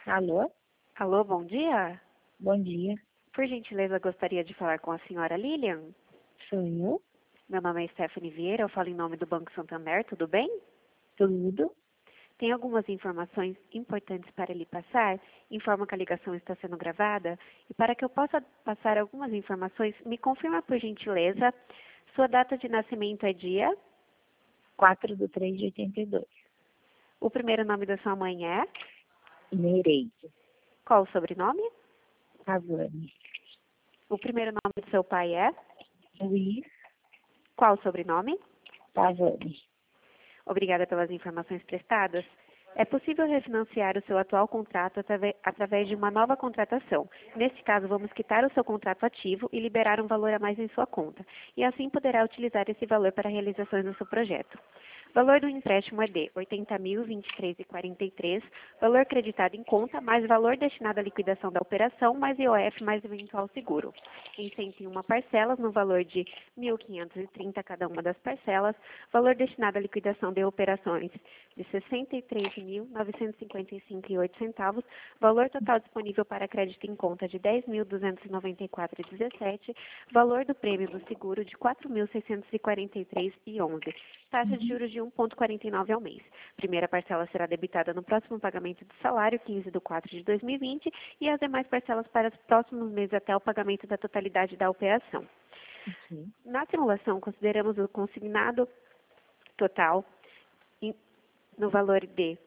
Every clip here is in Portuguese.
Alô? Alô, bom dia. Bom dia. Por gentileza, gostaria de falar com a senhora Lilian. Sou eu? Meu nome é Stephanie Vieira, eu falo em nome do Banco Santander, tudo bem? Tudo? Tem algumas informações importantes para lhe passar. Informo que a ligação está sendo gravada. E para que eu possa passar algumas informações, me confirma, por gentileza, sua data de nascimento é dia, 4/3/82. o primeiro nome da sua mãe é, Nereide. qual o sobrenome? Cavani. O primeiro nome do seu pai é, Luiz qual o sobrenome? Cavani. Obrigada pelas informações prestadas. É possível refinanciar o seu atual contrato através de uma nova contratação. Neste caso, vamos quitar o seu contrato ativo e liberar um valor a mais em sua conta. E assim poderá utilizar esse valor para realizações do seu projeto. O valor do empréstimo é de R$ 80.023,43, valor creditado em conta, mais valor destinado à liquidação da operação, mais IOF, mais eventual seguro. Em 101 parcelas, no valor de R$ 1.530 cada uma das parcelas, valor destinado à liquidação de operações de R$ 63.955,08, valor total disponível para crédito em conta de R$ 10.294,17, valor do prêmio do seguro de R$ 4.643,11, taxa de juros de 1,49 ao mês. Primeira parcela será debitada no próximo pagamento do salário, 15/4/2020, e as demais parcelas para os próximos meses até o pagamento da totalidade da operação. Ok. Na simulação, consideramos o consignado total no valor de R$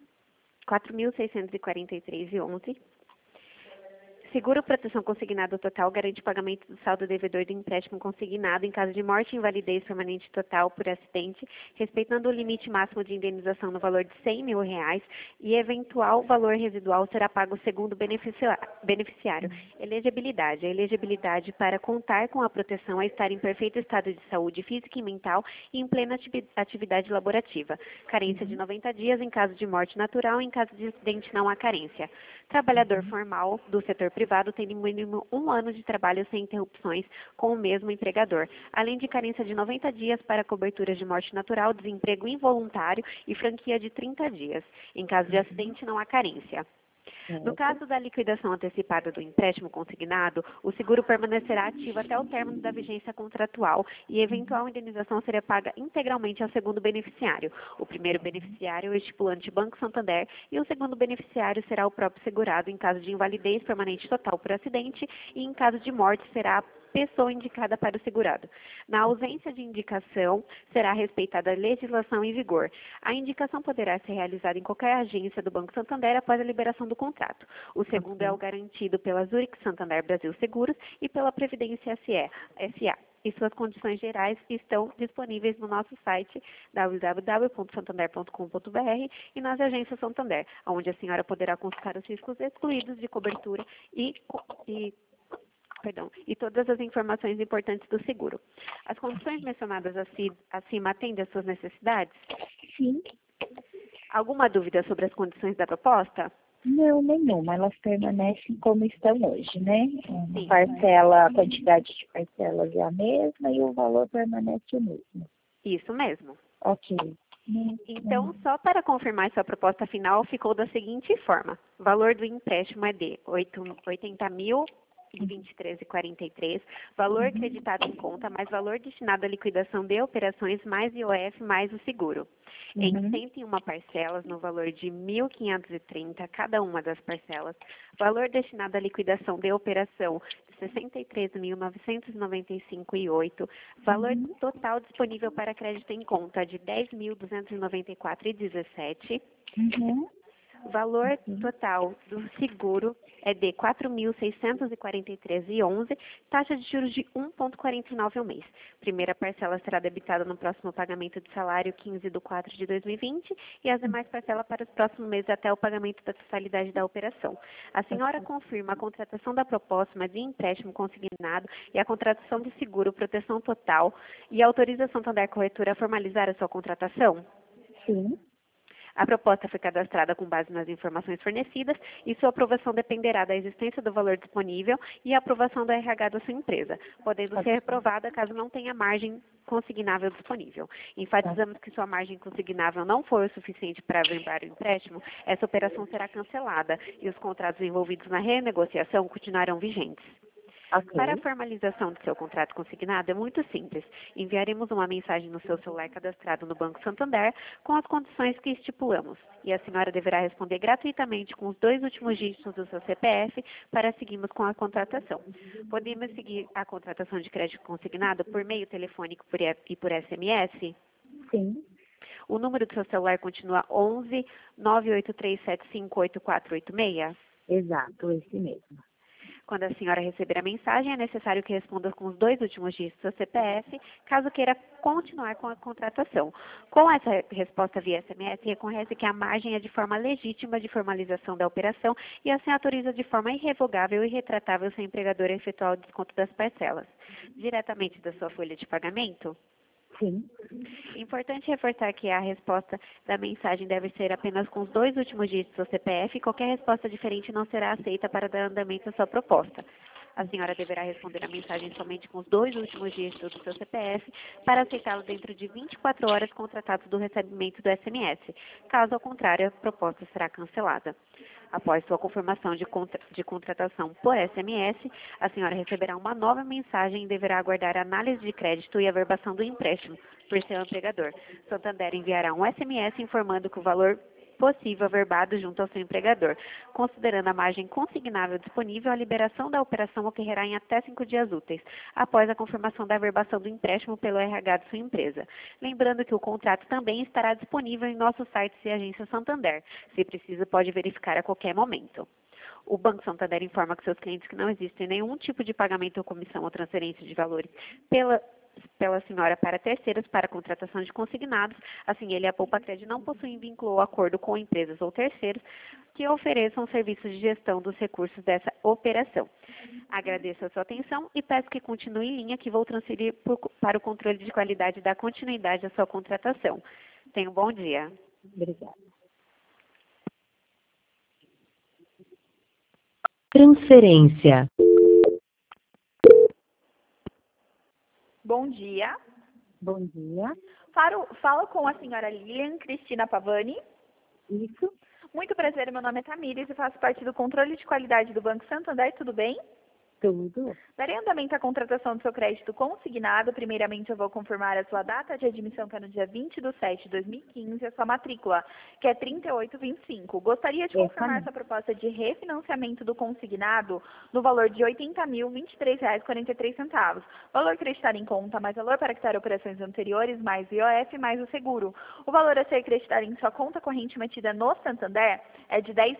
4.643,11. Seguro proteção consignado total garante o pagamento do saldo devedor do empréstimo consignado em caso de morte e invalidez permanente total por acidente, respeitando o limite máximo de indenização no valor de R$ 100 mil e eventual valor residual será pago segundo o beneficiário. Elegibilidade. A elegibilidade para contar com a proteção é estar em perfeito estado de saúde física e mental e em plena atividade laborativa. Carência de 90 dias em caso de morte natural, em caso de acidente não há carência. Trabalhador formal do setor privado tem no mínimo 1 ano de trabalho sem interrupções com o mesmo empregador, além de carência de 90 dias para coberturas de morte natural, desemprego involuntário e franquia de 30 dias. Em caso de acidente, não há carência. No caso da liquidação antecipada do empréstimo consignado, o seguro permanecerá ativo até o término da vigência contratual e eventual indenização será paga integralmente ao segundo beneficiário. O primeiro beneficiário é o estipulante Banco Santander e o segundo beneficiário será o próprio segurado em caso de invalidez permanente total por acidente e em caso de morte será a pessoa indicada para o segurado. Na ausência de indicação, será respeitada a legislação em vigor. A indicação poderá ser realizada em qualquer agência do Banco Santander após a liberação do contrato. O segundo é o garantido pela Zurich Santander Brasil Seguros e pela Previdência SA. E suas condições gerais estão disponíveis no nosso site www.santander.com.br e nas agências Santander, onde a senhora poderá consultar os riscos excluídos de cobertura e todas as informações importantes do seguro. As condições mencionadas acima atendem às suas necessidades? Sim. Alguma dúvida sobre as condições da proposta? Não, nenhuma. Elas permanecem como estão hoje, né? Sim. Parcela, a quantidade de parcelas é a mesma e o valor permanece o mesmo. Isso mesmo. Ok. Então, só para confirmar sua proposta final, ficou da seguinte forma. O valor do empréstimo é de R$ 80.023,43, valor creditado em conta, mais valor destinado à liquidação de operações, mais IOF, mais o seguro. Em 101 parcelas, no valor de R$ 1.530 cada uma das parcelas, valor destinado à liquidação de operação de R$ 63.995,08, valor total disponível para crédito em conta de R$ 10.294,17, valor total do seguro é de R$ 4.643,11, taxa de juros de 1,49 ao mês. Primeira parcela será debitada no próximo pagamento de salário 15/4/2020 e as demais parcelas para os próximos meses até o pagamento da totalidade da operação. A senhora confirma a contratação da proposta de empréstimo consignado e a contratação de seguro, proteção total e autoriza a Santander Corretora a formalizar a sua contratação? Sim. A proposta foi cadastrada com base nas informações fornecidas e sua aprovação dependerá da existência do valor disponível e a aprovação do RH da sua empresa, podendo ser reprovada caso não tenha margem consignável disponível. Enfatizamos que sua margem consignável não foi o suficiente para averbar o empréstimo, essa operação será cancelada e os contratos envolvidos na renegociação continuarão vigentes. Para a Ok. formalização do seu contrato consignado é muito simples. Enviaremos uma mensagem no seu celular cadastrado no Banco Santander com as condições que estipulamos. E a senhora deverá responder gratuitamente com os 2 últimos dígitos do seu CPF para seguirmos com a contratação. Podemos seguir a contratação de crédito consignado por meio telefônico e por SMS? Sim. O número do seu celular continua 11 983758486? Exato, esse mesmo. Quando a senhora receber a mensagem, é necessário que responda com os 2 últimos dígitos do CPF, caso queira continuar com a contratação. Com essa resposta via SMS, reconhece que a margem é de forma legítima de formalização da operação e assim autoriza de forma irrevogável e retratável seu empregador a efetuar o desconto das parcelas. Diretamente da sua folha de pagamento? Sim. Importante reforçar que a resposta da mensagem deve ser apenas com os 2 últimos dígitos do CPF e qualquer resposta diferente não será aceita para dar andamento à sua proposta. A senhora deverá responder a mensagem somente com os 2 últimos dígitos do seu CPF para aceitá-lo dentro de 24 horas contratados do recebimento do SMS. Caso ao contrário, a proposta será cancelada. Após sua confirmação de contratação por SMS, a senhora receberá uma nova mensagem e deverá aguardar a análise de crédito e averbação do empréstimo por seu empregador. Santander enviará um SMS informando que o valor possível averbado junto ao seu empregador. Considerando a margem consignável disponível, a liberação da operação ocorrerá em até 5 dias úteis, após a confirmação da averbação do empréstimo pelo RH de sua empresa. Lembrando que o contrato também estará disponível em nossos sites e agência Santander. Se precisa, pode verificar a qualquer momento. O Banco Santander informa que seus clientes que não existe nenhum tipo de pagamento ou comissão ou transferência de valores pela senhora para terceiros para contratação de consignados, assim ele e a Poupacred não possuem vínculo ou acordo com empresas ou terceiros que ofereçam serviços de gestão dos recursos dessa operação. Agradeço a sua atenção e peço que continue em linha que vou transferir para o controle de qualidade da continuidade da sua contratação. Tenha um bom dia. Obrigada. Transferência. Bom dia. Bom dia. Falo com a senhora Lilian Cristina Pavani. Isso. Muito prazer, meu nome é Tamires e faço parte do controle de qualidade do Banco Santander, tudo bem? Tudo. Darei andamento à contratação do seu crédito consignado. Primeiramente, eu vou confirmar a sua data de admissão, que é no dia 20/7/2015, e a sua matrícula, que é 3825. Gostaria de confirmar sua proposta de refinanciamento do consignado no valor de R$ 80.023,43. Valor creditado em conta, mais valor para quitar operações anteriores, mais IOF, mais o seguro. O valor a ser creditado em sua conta corrente mantida no Santander é de R$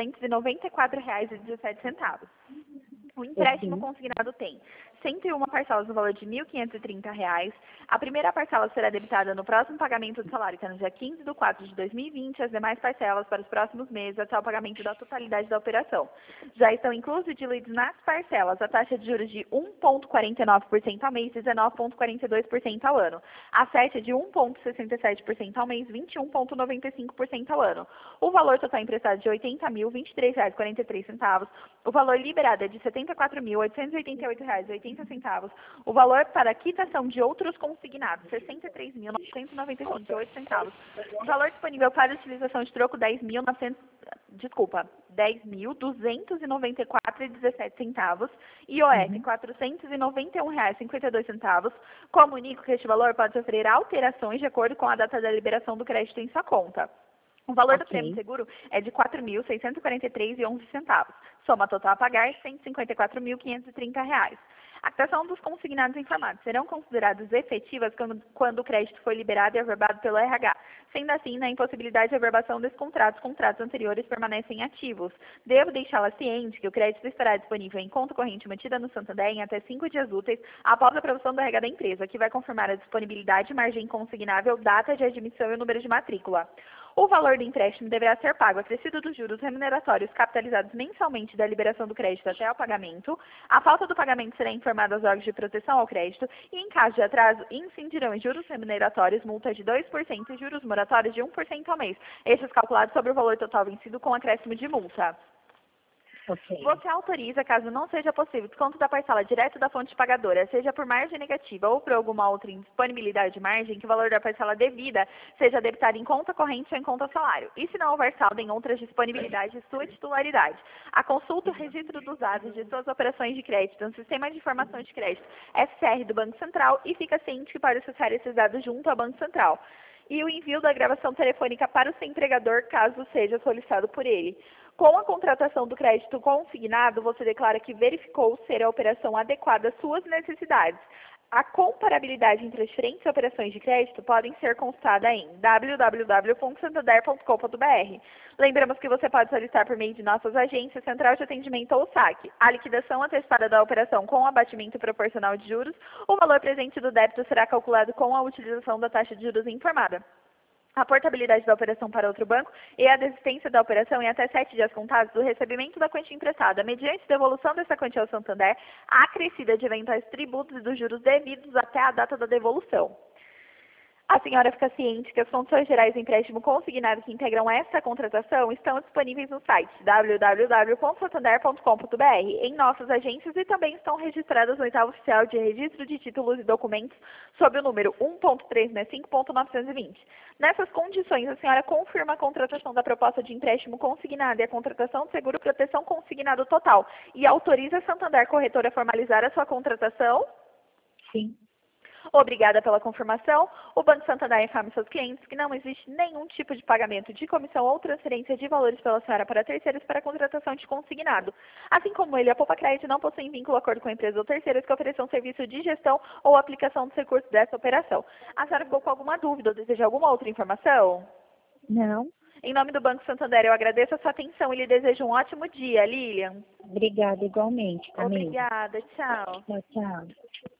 10.294,17. O empréstimo consignado tem 101 parcelas no valor de R$ 1.530. A primeira parcela será debitada no próximo pagamento do salário, que é no dia 15/4/2020. As demais parcelas para os próximos meses até o pagamento da totalidade da operação. Já estão inclusos e diluídos nas parcelas a taxa de juros de 1,49% ao mês e 19,42% ao ano. A sete é de 1,67% ao mês e 21,95% ao ano. O valor total emprestado é de R$ 80.023,43. O valor liberado é de R$ 74.888,80. O valor para quitação de outros consignados, R$ 63.995,08. O valor disponível para utilização de troco, R$ 10.294,17. IOF, R$ 491,52. Comunico que este valor pode sofrer alterações de acordo com a data da liberação do crédito em sua conta. O valor do prêmio seguro é de R$ 4.643,11. Soma total a pagar, R$ 154.530. A quitação dos consignados informados serão consideradas efetivas quando o crédito foi liberado e averbado pelo RH. Sendo assim, na impossibilidade de averbação desses contratos, contratos anteriores permanecem ativos. Devo deixá-la ciente que o crédito estará disponível em conta corrente mantida no Santander em até 5 dias úteis após a aprovação do RH da empresa, que vai confirmar a disponibilidade, margem consignável, data de admissão e o número de matrícula. O valor do empréstimo deverá ser pago acrescido dos juros remuneratórios capitalizados mensalmente da liberação do crédito até ao pagamento. A falta do pagamento será informada aos órgãos de proteção ao crédito e, em caso de atraso, incidirão em juros remuneratórios, multa de 2% e juros moratórios de 1% ao mês. Estes calculados sobre o valor total vencido com acréscimo de multa. Ok. Você autoriza, caso não seja possível, desconto da parcela direto da fonte pagadora, seja por margem negativa ou por alguma outra indisponibilidade de margem, que o valor da parcela devida seja debitado em conta corrente ou em conta salário. E se não houver saldo em outras disponibilidades de sua titularidade. A consulta o registro dos dados de suas operações de crédito no Sistema de Informação de Crédito, SCR do Banco Central, e fica ciente que pode acessar esses dados junto ao Banco Central. E o envio da gravação telefônica para o seu empregador, caso seja solicitado por ele. Com a contratação do crédito consignado, você declara que verificou ser a operação adequada às suas necessidades. A comparabilidade entre as diferentes operações de crédito podem ser consultada em www.santander.com.br. Lembramos que você pode solicitar por meio de nossas agências, central de atendimento ou saque, a liquidação antecipada da operação com abatimento proporcional de juros. O valor presente do débito será calculado com a utilização da taxa de juros informada. A portabilidade da operação para outro banco e a desistência da operação em até 7 dias contados do recebimento da quantia emprestada, mediante devolução dessa quantia ao Santander, acrescida de eventuais tributos e dos juros devidos até a data da devolução. A senhora fica ciente que as condições gerais do empréstimo consignado que integram esta contratação estão disponíveis no site www.santander.com.br, em nossas agências, e também estão registradas no oitavo oficial de registro de títulos e documentos sob o número 1.365.920. Nessas condições, a senhora confirma a contratação da proposta de empréstimo consignado e a contratação de seguro proteção consignado total e autoriza a Santander Corretora a formalizar a sua contratação? Sim. Obrigada pela confirmação. O Banco Santander informa seus clientes que não existe nenhum tipo de pagamento de comissão ou transferência de valores pela senhora para terceiros para a contratação de consignado. Assim como ele, a Poupa Crédito não possui vínculo acordo com empresas ou terceiros que ofereçam serviço de gestão ou aplicação dos recursos dessa operação. A senhora ficou com alguma dúvida ou deseja alguma outra informação? Não. Em nome do Banco Santander, eu agradeço a sua atenção e lhe desejo um ótimo dia, Lilian. Obrigada igualmente, Camila. Obrigada, tchau. Tchau, tchau.